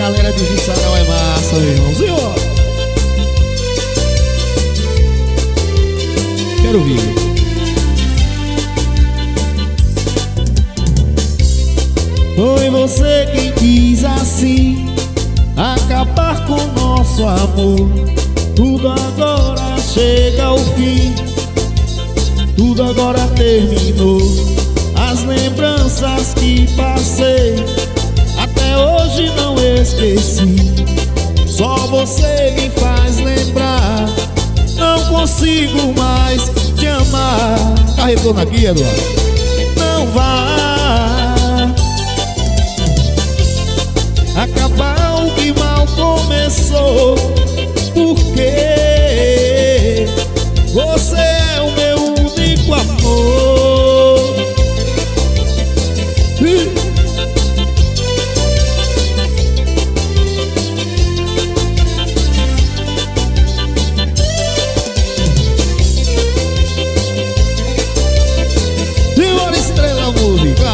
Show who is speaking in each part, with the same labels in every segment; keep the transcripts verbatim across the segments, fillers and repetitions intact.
Speaker 1: galera de Jussarão é massa, meu irmãozinho. Quero ouvir. Foi você quem quis assim acabar com nosso amor. Tudo agora chega ao fim, tudo agora terminou. As lembranças que passei até hoje não esqueci. Só você me faz lembrar, não consigo mais te amar. Tá retorno aqui, Eduardo? Não vá acabar o que mal começou, porque você é o meu único amor. Senhora Estrela Música.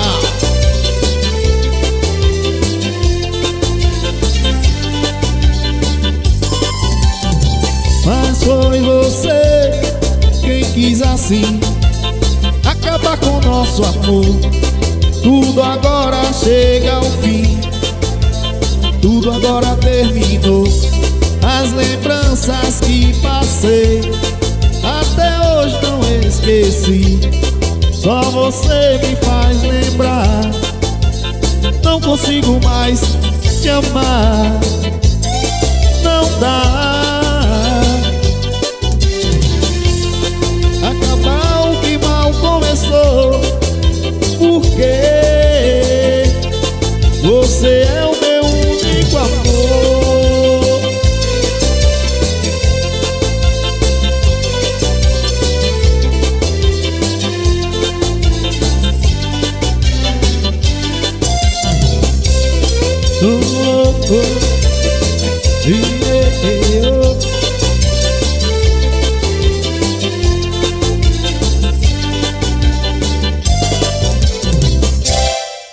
Speaker 1: Mas foi você quem quis assim acabar com nosso amor. Tudo agora chega ao fim, tudo agora terminou. As lembranças que passei até hoje não esqueci. Só você me faz lembrar, não consigo mais te amar. Não dá acabar o que mal começou, porque você é o meu único amor. Oh, oh, oh.